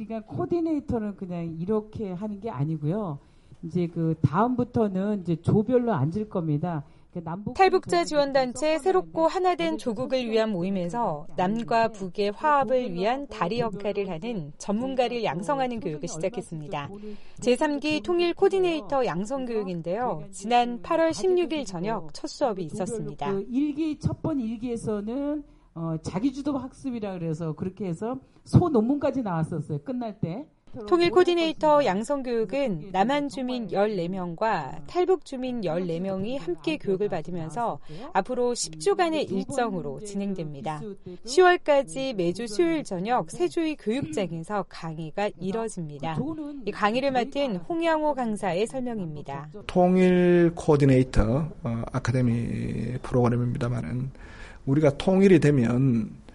우리가 코디네이터는 그냥 이렇게 하는 게 아니고요. 이제 그 다음부터는 이제 조별로 앉을 겁니다. 탈북자 지원단체 새롭고 하나된 조국을 위한 모임에서 남과 북의 화합을 위한 다리 역할을 하는 전문가를 양성하는 교육을 시작했습니다. 제3기 통일 코디네이터 양성 교육인데요. 지난 8월 16일 저녁 첫 수업이 있었습니다. 첫 번 일기에서는 자기주도 학습이라 그래서 그렇게 해서 소논문까지 나왔었어요. 끝날 때. 통일 코디네이터 양성교육은 남한 주민 14명과 탈북 주민 14명이 함께 교육을 받으면서 앞으로 10주간의 일정으로 진행됩니다. 10월까지 매주 수요일 저녁 세주의 교육장에서 강의가 이뤄집니다. 이 강의를 맡은 홍양호 강사의 설명입니다. 통일 코디네이터 아카데미 프로그램입니다만은 우리가 통일이 되면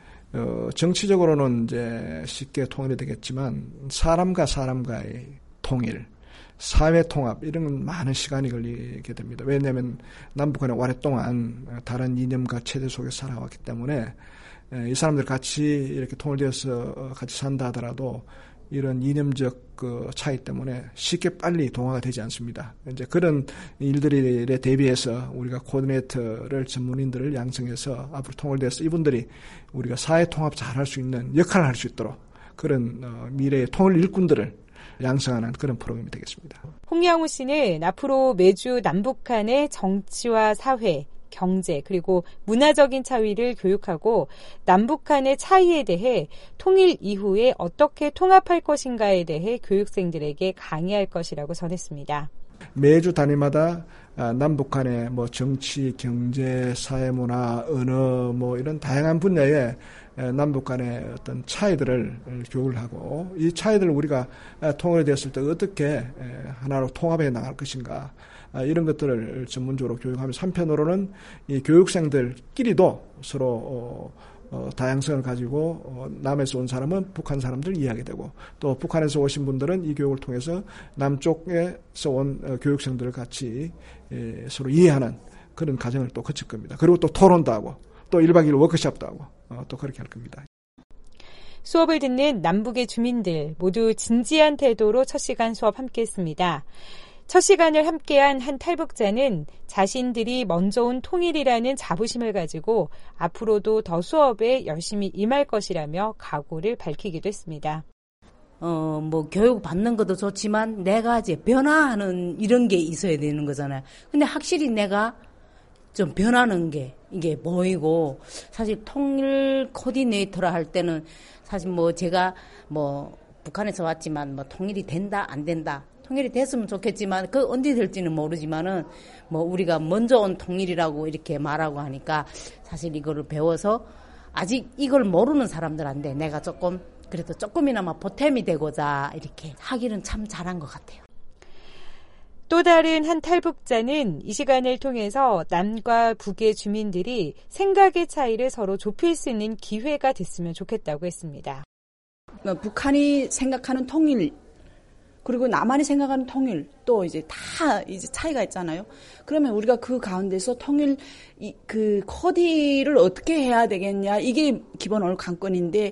정치적으로는 이제 쉽게 통일이 되겠지만 사람과 사람과의 통일, 사회 통합 이런 건 많은 시간이 걸리게 됩니다. 왜냐하면 남북한은 오랫동안 다른 이념과 체제 속에 살아왔기 때문에 이 사람들 같이 이렇게 통일되어서 같이 산다 하더라도 이런 이념적 그 차이 때문에 쉽게 빨리 동화가 되지 않습니다. 이제 그런 일들에 대비해서 우리가 코디네이터를 전문인들을 양성해서 앞으로 통일돼서 이분들이 우리가 사회 통합 잘할 수 있는 역할을 할 수 있도록 그런 미래의 통일 일꾼들을 양성하는 그런 프로그램이 되겠습니다. 홍양호 씨는 앞으로 매주 남북한의 정치와 사회, 경제 그리고 문화적인 차이를 교육하고 남북한의 차이에 대해 통일 이후에 어떻게 통합할 것인가에 대해 교육생들에게 강의할 것이라고 전했습니다. 매주 단위마다 남북한의 뭐 정치, 경제, 사회문화, 언어 뭐 이런 다양한 분야에 남북한의 어떤 차이들을 교육을 하고 이 차이들을 우리가 통일됐을 때 어떻게 하나로 통합해 나갈 것인가 이런 것들을 전문적으로 교육하면서 한편으로는 이 교육생들끼리도 서로 다양성을 가지고 남에서 온 사람은 북한 사람들 이해하게 되고 또 북한에서 오신 분들은 이 교육을 통해서 남쪽에서 온 교육생들을 같이 서로 이해하는 그런 과정을 또 거칠 겁니다. 그리고 또 토론도 하고 또 1박 2일 워크숍도 하고 또 그렇게 할 겁니다. 수업을 듣는 남북의 주민들 모두 진지한 태도로 첫 시간 수업 함께했습니다. 첫 시간을 함께한 한 탈북자는 자신들이 먼저 온 통일이라는 자부심을 가지고 앞으로도 더 수업에 열심히 임할 것이라며 각오를 밝히기도 했습니다. 뭐 교육 받는 것도 좋지만 내가 이제 변화하는 이런 게 있어야 되는 거잖아요. 근데 확실히 내가 좀 변하는 게 이게 보이고 사실 통일 코디네이터라 할 때는 사실 뭐 제가 뭐 북한에서 왔지만 뭐 통일이 된다 안 된다. 통일이 됐으면 좋겠지만 그 언제 될지는 모르지만은 뭐 우리가 먼저 온 통일이라고 이렇게 말하고 하니까 사실 이거를 배워서 아직 이걸 모르는 사람들한테 내가 조금 그래도 조금이나마 보탬이 되고자 이렇게 하기는 참 잘한 것 같아요. 또 다른 한 탈북자는 이 시간을 통해서 남과 북의 주민들이 생각의 차이를 서로 좁힐 수 있는 기회가 됐으면 좋겠다고 했습니다. 북한이 생각하는 통일 그리고 남한이 생각하는 통일 또 이제 다 이제 차이가 있잖아요. 그러면 우리가 그 가운데서 통일 그 코디를 어떻게 해야 되겠냐 이게 기본 오늘 관건인데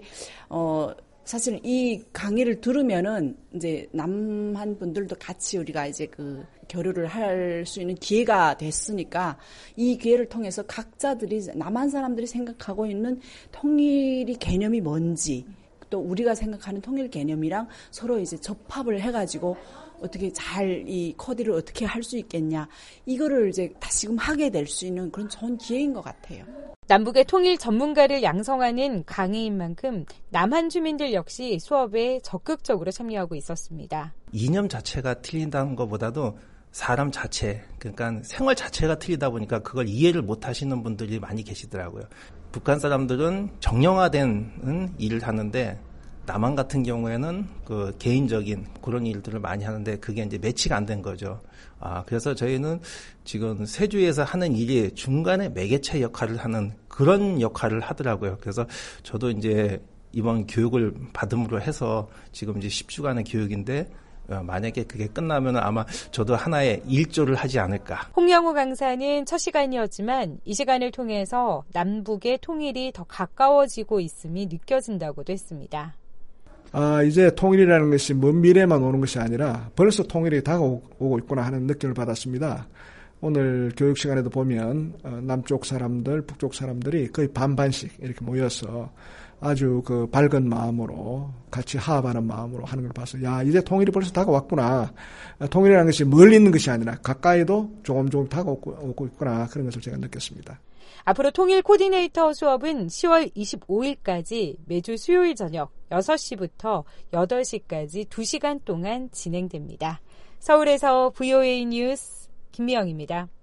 사실 이 강의를 들으면은 이제 남한 분들도 같이 우리가 이제 그 교류를 할 수 있는 기회가 됐으니까 이 기회를 통해서 각자들이 남한 사람들이 생각하고 있는 통일이 개념이 뭔지 또 우리가 생각하는 통일 개념이랑 서로 이제 접합을 해가지고 어떻게 잘 이 코디를 어떻게 할 수 있겠냐 이거를 이제 다시금 하게 될 수 있는 그런 좋은 기회인 것 같아요. 남북의 통일 전문가를 양성하는 강의인 만큼 남한 주민들 역시 수업에 적극적으로 참여하고 있었습니다. 이념 자체가 틀린다는 것보다도 사람 자체, 그러니까 생활 자체가 틀리다 보니까 그걸 이해를 못 하시는 분들이 많이 계시더라고요. 북한 사람들은 정형화된 일을 하는데 남한 같은 경우에는 그 개인적인 그런 일들을 많이 하는데 그게 이제 매치가 안 된 거죠. 그래서 저희는 지금 세주에서 하는 일이 중간에 매개체 역할을 하는 그런 역할을 하더라고요. 그래서 저도 이제 이번 교육을 받음으로 해서 지금 이제 10주간의 교육인데 만약에 그게 끝나면 아마 저도 하나의 일조를 하지 않을까. 홍양호 강사는 첫 시간이었지만 이 시간을 통해서 남북의 통일이 더 가까워지고 있음이 느껴진다고도 했습니다. 이제 통일이라는 것이 먼 미래만 오는 것이 아니라 벌써 통일이 다가오고 있구나 하는 느낌을 받았습니다. 오늘 교육 시간에도 보면 남쪽 사람들, 북쪽 사람들이 거의 반반씩 이렇게 모여서 아주 그 밝은 마음으로 같이 화합하는 마음으로 하는 걸 봐서 이제 통일이 벌써 다가왔구나. 통일이라는 것이 멀리 있는 것이 아니라 가까이도 조금 다가오고 있구나. 그런 것을 제가 느꼈습니다. 앞으로 통일 코디네이터 수업은 10월 25일까지 매주 수요일 저녁 6시부터 8시까지 2시간 동안 진행됩니다. 서울에서 VOA 뉴스 김미영입니다.